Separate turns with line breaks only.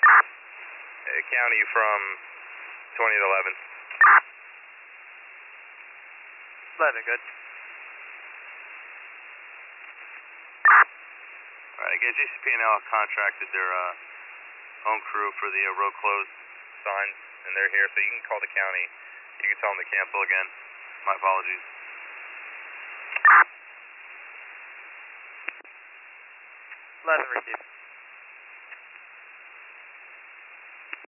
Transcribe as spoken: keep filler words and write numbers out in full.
Uh, county from twenty to eleven.
eleven, good.
Alright, I guess J C P and L contracted their uh, own crew for the uh, road closed signs, and they're here, so you can call the county. You can tell them to cancel again. My apologies.
eleven received.